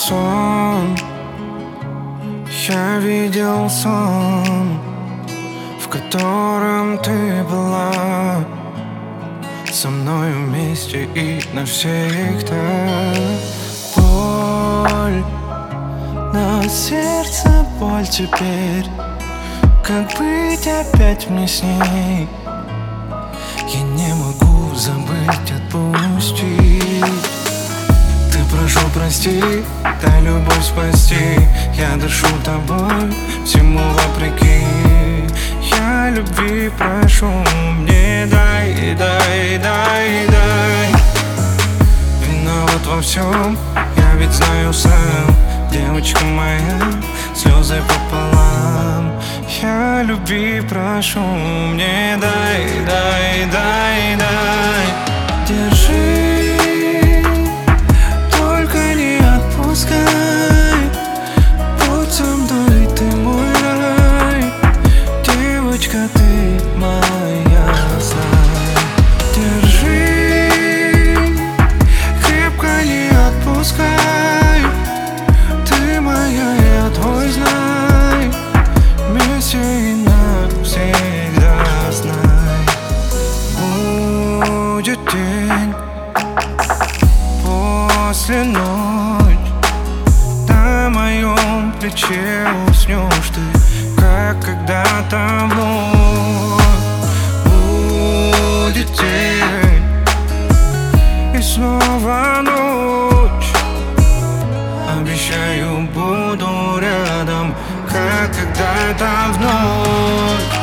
сон. Я видел сон, в котором ты была со мной вместе и навсегда. Боль на сердце, боль теперь. Как быть опять мне с ней? Я не могу забыть, отпустить. Ты прошу прости, дай любовь спасти. Я дышу тобой, всему вопреки. Я любви прошу, мне дай, дай, дай, дай. Виноват во всем, я ведь знаю сам. Девочка моя, слезы пополам. Я любви прошу, мне дай, дай, дай, дай. Держи, только не отпускай. Будь со мной, ты мой рай. Девочка, ты моя, знай. Держи, крепко не отпускай. Ты моя, я твой, знай. Вместе и навсегда, знай. Будет день, после ночь. На моем плече уснешь ты, как когда-то вновь. Будет день, и снова ночь. Обещаю, буду рядом, как когда-то вновь.